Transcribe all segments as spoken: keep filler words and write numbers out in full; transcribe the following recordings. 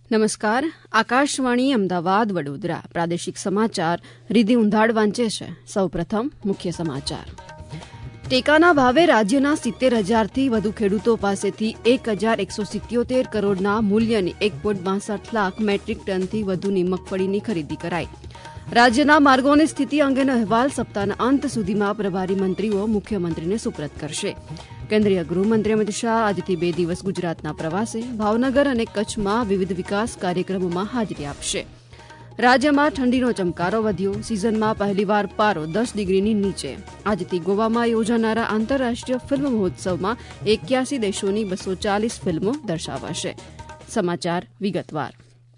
નમસ્કાર. આકાશવાણી અમદાવાદ વડોદરા પ્રાદેશિક સમાચાર રીધિ ઉંધાડ વાંચે છે. સૌપ્રથમ મુખ્ય સમાચાર. ટેકાના ભાવે રાજ્યના સિત્તેર હજારથી વધુ ખેડૂતો પાસેથી એક હજાર એકસો સિત્યોતેર કરોડના મૂલ્યની એક પોઈન્ટ બાસઠ લાખ મેટ્રિક ટનથી વધુની મગફળીની ખરીદી કરાઈ. રાજ્યના માર્ગોની સ્થિતિ અંગેનો અહેવાલ સપ્તાહના અંત સુધીમાં પ્રભારી મંત્રીઓ મુખ્યમંત્રીને સુપ્રત કરશે. કેન્દ્રીય ગૃહમંત્રી અમિત શાહ આજથી બે દિવસ ગુજરાતના પ્રવાસે ભાવનગર અને કચ્છમાં વિવિધ વિકાસ કાર્યક્રમોમાં હાજરી આપશે. રાજ્યમાં ઠંડીનો ચમકારો વધ્યો. સિઝનમાં પહેલીવાર પારો દસ ડિગ્રીની નીચે. આજથી ગોવામાં યોજાનારા આંતરરાષ્ટ્રીય ફિલ્મ મહોત્સવમાં એક્યાસી દેશોની બસો ચાલીસ ફિલ્મો દર્શાવાશે. સમાચાર વિગતવાર.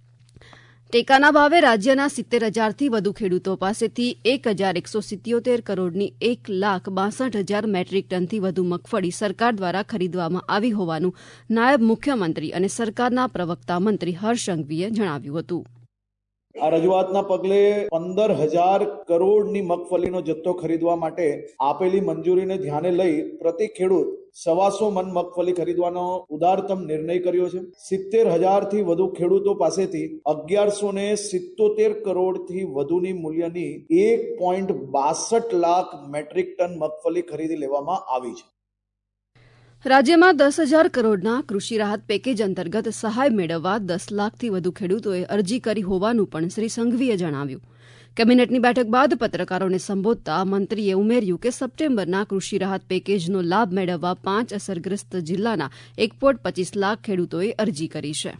ટેકાના ભાવે રાજ્યના સિત્તેર હજારથી વધુ ખેડૂતો પાસેથી એક હજાર એકસો સિત્યોતેર કરોડની એક લાખ બાસઠ હજાર મેટ્રિક ટનથી વધુ મગફળી સરકાર દ્વારા ખરીદવામાં આવી હોવાનું નાયબ મુખ્યમંત્રી અને સરકારના પ્રવક્તા મંત્રી હર્ષ સંઘવીએ જણાવ્યું હતું. આ રજૂઆતના પગલે પંદર હજાર કરોડની મગફળીનો જથ્થો ખરીદવા માટે આપેલી મંજૂરીને ધ્યાને લઈ પ્રતિ ખેડૂત સવાસો મન મગફળી ખરીદવાનો ઉદારતમ નિર્ણય કર્યો છે. સિત્તેર હજારથી વધુ ખેડૂતો પાસેથી અગિયારસો ને સિત્તોતેર કરોડથી વધુની મૂલ્યની એક પોઈન્ટ બાસઠ લાખ મેટ્રિક ટન મગફળી ખરીદી લેવામાં આવી છે. રાજ્યમાં દસ હજાર કરોડના કૃષિ રાહત પેકેજ અંતર્ગત સહાય મેળવવા દસ લાખથી વધુ ખેડૂતોએ અરજી કરી હોવાનું પણ શ્રી સંઘવીએ જણાવ્યું. કેબિનેટની બેઠક બાદ પત્રકારોને સંબોધતા મંત્રીએ ઉમેર્યું કે સપ્ટેમ્બરના કૃષિ રાહત પેકેજનો લાભ મેળવવા પાંચ અસરગ્રસ્ત જિલ્લાના એક પોઈન્ટ પચીસ લાખ ખેડૂતોએ અરજી કરી છે.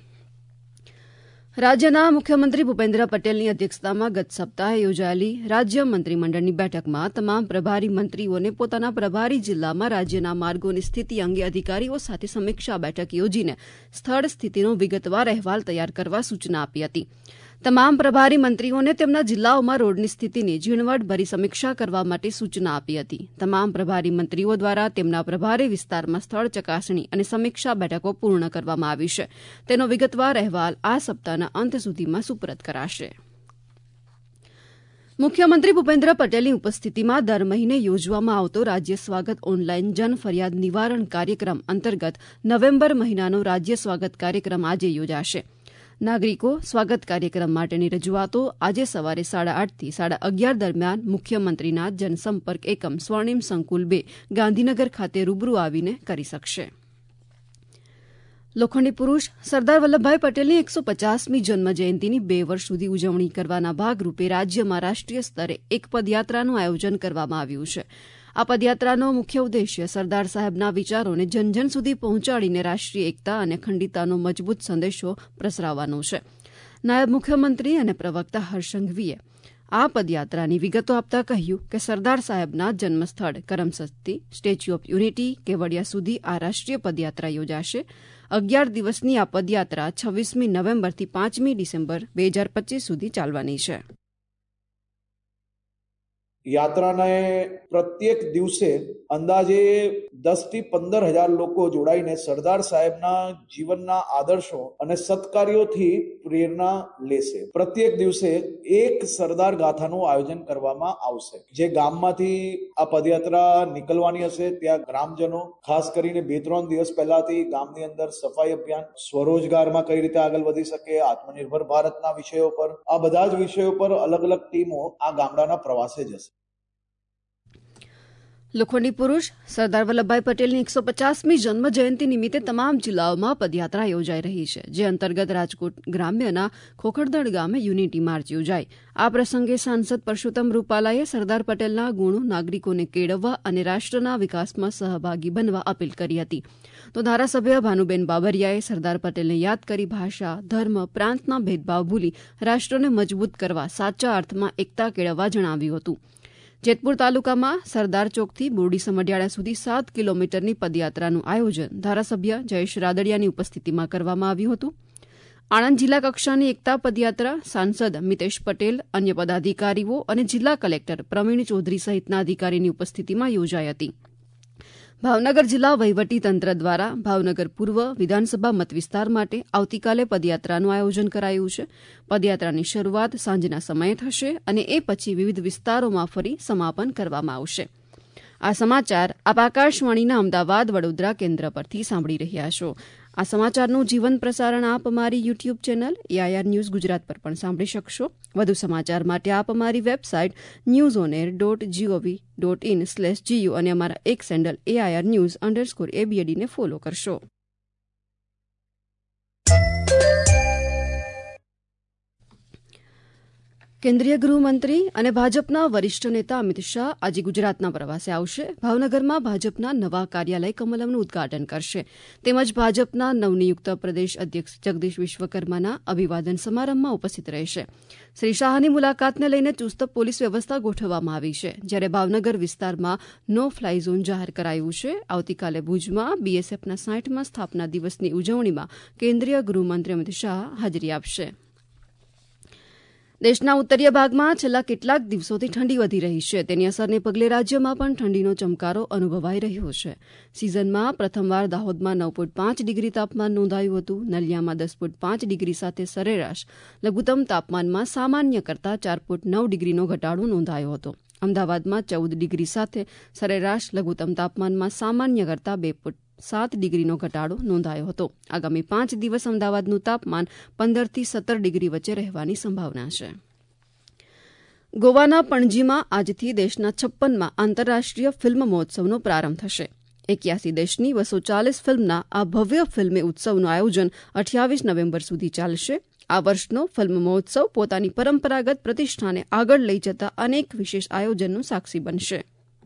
રાજ્યના મુખ્યમંત્રી ભૂપેન્દ્ર પટેલની અધ્યક્ષતામાં ગત સપ્તાહે યોજાયેલી રાજ્ય મંત્રીમંડળની બેઠકમાં તમામ પ્રભારી મંત્રીઓને પોતાના પ્રભારી જિલ્લામાં રાજ્યના માર્ગોની સ્થિતિ અંગે અધિકારીઓ સાથે સમીક્ષા બેઠક યોજીને સ્થળ સ્થિતિનો વિગતવાર અહેવાલ તૈયાર કરવા સૂચના આપી હતી. તમામ પ્રભારી મંત્રીઓને તેમના જિલ્લાઓમાં રોડની સ્થિતિની ઝીણવટભરી સમીક્ષા કરવા માટે સૂચના આપી હતી. તમામ પ્રભારી મંત્રીઓ દ્વારા તેમના પ્રભારી વિસ્તારમાં સ્થળ ચકાસણી અને સમીક્ષા બેઠકો પૂર્ણ કરવામાં આવી છે. તેનો વિગતવાર અહેવાલ આ સપ્તાહના અંત સુધીમાં સુપરત કરાશે. મુખ્યમંત્રી ભૂપેન્દ્ર પટેલની ઉપસ્થિતિમાં દર મહિને યોજવામાં આવતો રાજ્ય સ્વાગત ઓનલાઈન જન ફરિયાદ નિવારણ કાર્યક્રમ અંતર્ગત નવેમ્બર મહિનાનો રાજ્ય સ્વાગત કાર્યક્રમ આજે યોજાશે. નાગરિકો સ્વાગત કાર્યક્રમ માટેની રજૂઆતો આજે સવારે સાડા આઠથી સાડા અગિયાર દરમિયાન મુખ્યમંત્રીના જનસંપર્ક એકમ સ્વર્ણિમ સંકુલ બે ગાંધીનગર ખાતે રૂબરૂ આવીને કરી શકશે. લોખંડી પુરૂષ સરદાર વલ્લભભાઈ પટેલની એકસો પચાસમી જન્મજયંતિની બે વર્ષ સુધી ઉજવણી કરવાના ભાગરૂપે રાજ્યમાં રાષ્ટ્રીય સ્તરે એક પદયાત્રાનું આયોજન કરવામાં આવ્યું છે. આ પદયાત્રાનો મુખ્ય ઉદ્દેશ્ય સરદાર સાહેબના વિચારોને જનજન સુધી પહોંચાડીને રાષ્ટ્રીય એકતા અને અખંડિતતાનો મજબૂત સંદેશો પ્રસરાવવાનો છે. નાયબ મુખ્યમંત્રી અને પ્રવક્તા હર્ષ સંઘવીએ આ પદયાત્રાની વિગતો આપતા કહ્યું કે સરદાર સાહેબના જન્મસ્થળ કરમસદથી સ્ટેચ્યુ ઓફ યુનિટી કેવડિયા સુધી આ રાષ્ટ્રીય પદયાત્રા યોજાશે. અગિયાર દિવસની આ પદયાત્રા છવ્વીસમી નવેમ્બરથી પાંચમી ડિસેમ્બર બે હજાર પચીસ સુધી ચાલવાની છે. યાત્રાને પ્રત્યેક દિવસે અંદાજે દસ થી પંદર હજાર લોકો જોડાઈને સરદાર સાહેબના જીવનના આદર્શો અને સત્કાર્યોથી પ્રેરણા લેશે. પ્રત્યેક દિવસે એક સરદાર ગાથાનું આયોજન કરવામાં આવશે. જે ગામમાંથી આ પદયાત્રા નીકળવાની હશે ત્યાં ગ્રામજનો ખાસ કરીને બે ત્રણ દિવસ પહેલાથી ગામની અંદર સફાઈ અભિયાન, સ્વરોજગારમાં કઈ રીતે આગળ વધી શકે, આત્મનિર્ભર ભારતના વિષયો પર, આ બધા જ વિષયો પર અલગ અલગ ટીમો આ ગામડાના પ્રવાસે જશે. લોખંડી પુરૂષ સરદાર વલ્લભભાઈ પટેલની એકસો પચાસમી જન્મ જયંતિ નિમિત્તે તમામ જિલ્લાઓમાં પદયાત્રા યોજાઈ રહી છે. જે અંતર્ગત રાજકોટ ગ્રામ્યના ખોખરદડ ગામે યુનિટી માર્ચ યોજાઈ. આ પ્રસંગે સાંસદ પરસોત્તમ રૂપાલાએ સરદાર પટેલના ગુણો નાગરિકોને કેળવવા અને રાષ્ટ્રના વિકાસમાં સહભાગી બનવા અપીલ કરી હતી. તો ધારાસભ્ય ભાનુબેન બાબરિયાએ સરદાર પટેલને યાદ કરી ભાષા, ધર્મ, પ્રાંતના ભેદભાવ ભૂલી રાષ્ટ્રને મજબૂત કરવા સાચા અર્થમાં એકતા કેળવવા જણાવ્યું હતું. જેતપુર તાલુકામાં સરદાર ચોકથી બોરડી સમઢિયાળા સુધી સાત કિલોમીટરની પદયાત્રાનું આયોજન ધારાસભ્ય જયેશ રાદડિયાની ઉપસ્થિતિમાં કરવામાં આવ્યું હતું. આણંદ જિલ્લા કક્ષાની એકતા પદયાત્રા સાંસદ મિતેશ પટેલ, અન્ય પદાધિકારીઓ અને જિલ્લા કલેક્ટર પ્રવીણ ચૌધરી સહિતના અધિકારીની ઉપસ્થિતિમાં યોજાઈ હતી. ભાવનગર જિલ્લા વહીવટીતંત્ર દ્વારા ભાવનગર પૂર્વ વિધાનસભા મતવિસ્તાર માટે આવતીકાલે પદયાત્રાનું આયોજન કરાયું છે. પદયાત્રાની શરૂઆત સાંજના સમયે થશે અને એ પછી વિવિધ વિસ્તારોમાં ફરી સમાપન કરવામાં આવશે. આ સમાચાર આપ આકાશવાણીના અમદાવાદ વડોદરા કેન્દ્ર પરથી સાંભળી રહ્યા છો. આ સમાચારનું જીવંત પ્રસારણ આપ અમારી YouTube channel AIR news Gujarat પર પણ સાંભળી શકશો. વધુ સમાચાર માટે આપ અમારી website news on air dot G O V dot in slash G U અને અમારા એક સેન્ડલ એઆઈઆર ન્યૂઝ અંડરસ્કોર એબીએડીને ફોલો કરશો. કેન્દ્રીય ગૃહમંત્રી અને ભાજપના વરિષ્ઠ નેતા અમિત શાહ આજે ગુજરાતના પ્રવાસે આવશે. ભાવનગરમાં ભાજપના નવા કાર્યાલય કમલમનું ઉદઘાટન કરશે. તેમજ ભાજપના નવનિયુક્ત પ્રદેશ અધ્યક્ષ જગદીશ વિશ્વકર્માના અભિવાદન સમારંભમાં ઉપસ્થિત રહેશે. શ્રી શાહની મુલાકાતને લઈને ચુસ્ત પોલીસ વ્યવસ્થા ગોઠવવામાં આવી છે, જ્યારે ભાવનગર વિસ્તારમાં નો ફ્લાય ઝોન જાહેર કરાયું છે. આવતીકાલે ભુજમાં બીએસએફના સાઠમા સ્થાપના દિવસની ઉજવણીમાં કેન્દ્રીય ગૃહમંત્રી અમિત શાહ હાજરી આપશે. દેશના ઉત્તરીય ભાગમાં છેલ્લા કેટલાક દિવસોથી ઠંડી વધી રહી છે. તેની અસરને પગલે રાજ્યમાં પણ ઠંડીનો ચમકારો અનુભવાઈ રહ્યો છે. સિઝનમાં પ્રથમવાર દાહોદમાં નવ પોઈન્ટ પાંચ ડિગ્રી તાપમાન નોંધાયું હતું. નલિયામાં દસ પોઈન્ટ પાંચ ડિગ્રી સાથે સરેરાશ લઘુત્તમ તાપમાનમાં સામાન્ય કરતાં ચાર પોઈન્ટ નવ ડિગ્રીનો ઘટાડો નોંધાયો હતો. અમદાવાદમાં ચૌદ ડિગ્રી સાથે સરેરાશ લઘુત્તમ તાપમાનમાં સામાન્ય કરતાં બે પોઈન્ટ સાત ડિગ્રીનો ઘટાડો નોંધાયો હતો. આગામી પાંચ દિવસ અમદાવાદનું તાપમાન પંદરથી સત્તર ડિગ્રી વચ્ચે રહેવાની સંભાવના છે. ગોવાના પણજીમાં આજથી દેશના છપ્પનમાં આંતરરાષ્ટ્રીય ફિલ્મ મહોત્સવનો પ્રારંભ થશે. એક્યાસી દેશની બસો ચાલીસ ફિલ્મના આ ભવ્ય ફિલ્મી ઉત્સવનું આયોજન અઠ્યાવીસ નવેમ્બર સુધી ચાલશે. આ વર્ષનો ફિલ્મ મહોત્સવ પોતાની પરંપરાગત પ્રતિષ્ઠાને આગળ લઈ જતા અનેક વિશેષ આયોજનનું સાક્ષી બનશે.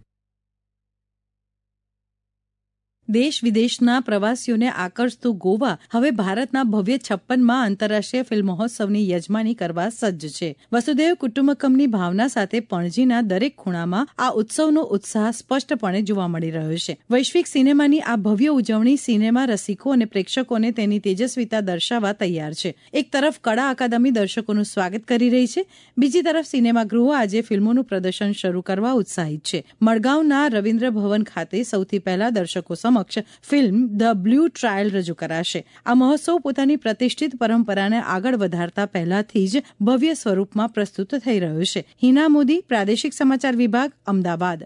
દેશ વિદેશના પ્રવાસીઓને આકર્ષતું ગોવા હવે ભારતના ભવ્ય છપ્પનમાં આંતરરાષ્ટ્રીય ફિલ્મ મહોત્સવની યજમાની કરવા સજ્જ છે. વસુદેવ કુટુંબકમની ભાવના સાથે પણજીના દરેક ખૂણામાં આ ઉત્સવનો ઉત્સાહ સ્પષ્ટપણે જોવા મળી રહ્યો છે. વૈશ્વિક સિનેમાની આ ભવ્ય ઉજવણી સિનેમા રસિકો અને પ્રેક્ષકોને તેની તેજસ્વીતા દર્શાવવા તૈયાર છે. એક તરફ કળા અકાદમી દર્શકોનું સ્વાગત કરી રહી છે, બીજી તરફ સિનેમાગૃહો આજે ફિલ્મોનું પ્રદર્શન શરૂ કરવા ઉત્સાહિત છે. મડગાંવના રવિન્દ્ર ભવન ખાતે સૌથી પહેલા દર્શકો સમક્ષ ફિલ્મ ધ બ્લુ ટ્રાયલ રજૂ કરાશે. આ મહોત્સવ પોતાની પ્રતિષ્ઠિત પરંપરાને આગળ વધારતા પહેલાથી જ ભવ્ય સ્વરૂપમાં પ્રસ્તુત થઈ રહ્યો છે. હિના મોદી, પ્રાદેશિક સમાચાર વિભાગ, અમદાવાદ.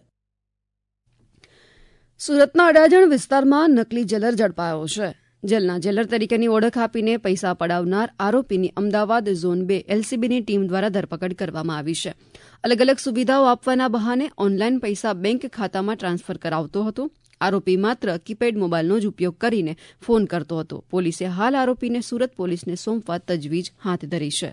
સુરતના અડાજણ વિસ્તારમાં નકલી જેલર ઝડપાયો છે. જેલના જેલર તરીકેની ઓળખ આપીને પૈસા પડાવનાર આરોપીની અમદાવાદ ઝોન બે એલસીબીની ટીમ દ્વારા ધરપકડ કરવામાં આવી છે. અલગ અલગ સુવિધાઓ આપવાના બહાને ઓનલાઈન પૈસા બેંક ખાતામાં ટ્રાન્સફર કરાવતો હતો. આરોપી માત્ર કીપેડ મોબાઈલનો જ ઉપયોગ કરીને ફોન કરતો હતો. પોલીસે હાલ આરોપીને સુરત પોલીસને સોંપવા તજવીજ હાથ ધરી છે.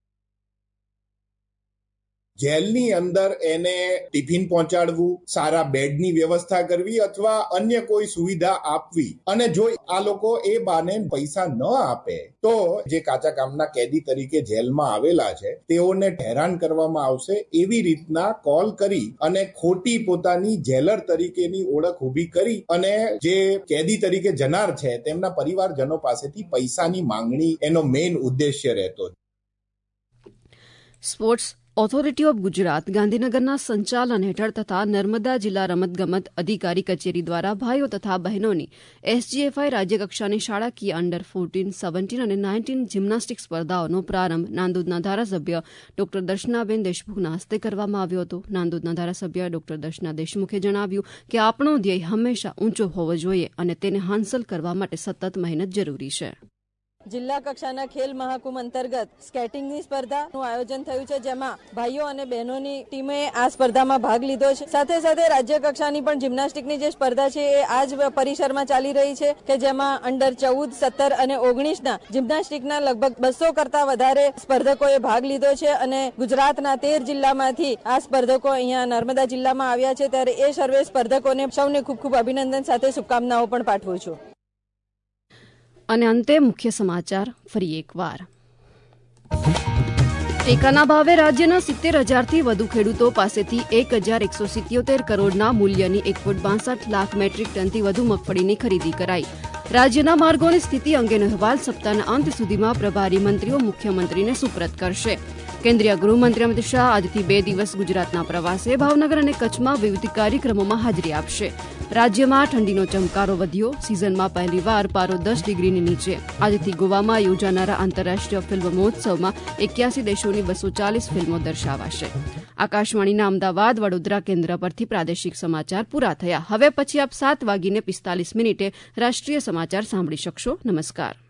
જેલની અંદર એને ટિફિન પહોંચાડવું, સારા બેડની વ્યવસ્થા કરવી અથવા અન્ય કોઈ સુવિધા આપવી, અને જો આ લોકો એ બાને પૈસા ન આપે તો જે કાચા કામના કેદી તરીકે જેલમાં આવેલા છે તેઓને હેરાન કરવામાં આવશે. એવી રીતના કોલ કરી અને ખોટી પોતાની જેલર તરીકેની ઓળખ ઊભી કરી અને જે કેદી તરીકે જનાર છે તેમના પરિવારજનો પાસેથી પૈસાની માંગણી એનો મેઇન ઉદ્દેશ્ય રહેતો. સ્પોર્ટ્સ ઓથોરિટી ઓફ ગુજરાત ગાંધીનગરના સંચાલન હેઠળ તથા નર્મદા જિલ્લા રમતગમત અધિકારી કચેરી દ્વારા ભાઈઓ તથા બહેનોની એસજીએફઆઈ રાજ્યકક્ષાની શાળાકીય અંડર ફોર્ટીન, સેવન્ટીન અને નાઇન્ટીન જિમ્નાસ્ટિક સ્પર્ધાઓનો પ્રારંભ નાંદોદના ધારાસભ્ય ડોક્ટર દર્શનાબેન દેશમુખના હસ્તે કરવામાં આવ્યો હતો. નાંદોદના ધારાસભ્ય ડોક્ટર દર્શના દેશમુખે જણાવ્યું કે આપણો ધ્યેય હંમેશા ઊંચો હોવો જોઈએ અને તેને હાંસલ કરવા માટે સતત મહેનત જરૂરી છે. જિલ્લા કક્ષાના ખેલ મહાકુંભ અંતર્ગત સ્કેટિંગની સ્પર્ધાનું આયોજન થયું છે, જેમાં ભાઈઓ અને બહેનોની ટીમે આ સ્પર્ધામાં ભાગ લીધો છે. સાથે સાથે રાજ્ય કક્ષાની પણ જિમ્નાસ્ટિકની જે સ્પર્ધા છે એ આ જ પરિસરમાં ચાલી રહી છે, કે જેમાં અંડર ચૌદ, સત્તર અને ઓગણીસના જિમ્નાસ્ટિકના લગભગ બસો કરતા વધારે સ્પર્ધકોએ ભાગ લીધો છે. અને ગુજરાતના તેર જિલ્લામાંથી આ સ્પર્ધકો અહીંયા નર્મદા જિલ્લામાં આવ્યા છે, ત્યારે એ સર્વે સ્પર્ધકોને સૌને ખૂબ ખૂબ અભિનંદન સાથે શુભકામનાઓ પણ પાઠવું છું. અને અંતે મુખ્ય સમાચાર ફરી એકવાર. ટેકાના ભાવે રાજ્યના સિત્તેર હજારથી વધુ ખેડૂતો પાસેથી એક હજાર એકસો સિત્યોતેર કરોડના મૂલ્યની એક પોઈન્ટ બાસઠ લાખ મેટ્રિક ટનથી વધુ મગફળીની ખરીદી કરાઈ. રાજ્યના માર્ગોની સ્થિતિ અંગેનો અહેવાલ સપ્તાહના અંત સુધીમાં પ્રભારી મંત્રીઓ મુખ્યમંત્રીને સુપરત કરશે. કેન્દ્રીય ગૃહમંત્રી અમિત શાહ આજથી બે દિવસ ગુજરાતના પ્રવાસે ભાવનગર અને કચ્છમાં વિવિધ કાર્યક્રમોમાં હાજરી આપશે. રાજ્યમાં ઠંડીનો ચમકારો વધ્યો. સિઝનમાં પહેલીવાર પારો દસ ડિગ્રીની નીચે. આજથી ગોવામાં યોજાનારા આંતરરાષ્ટ્રીય ફિલ્મ મહોત્સવમાં એક્યાસી દેશોની બસો ચાલીસ ફિલ્મો દર્શાવાશે. આકાશવાણીના અમદાવાદ વડોદરા કેન્દ્ર પરથી પ્રાદેશિક સમાચાર પૂરા થયા. હવે પછી આપ સાત વાગીને પિસ્તાલીસ મિનિટે રાષ્ટ્રીય સમાચાર સાંભળી શકશો. નમસ્કાર.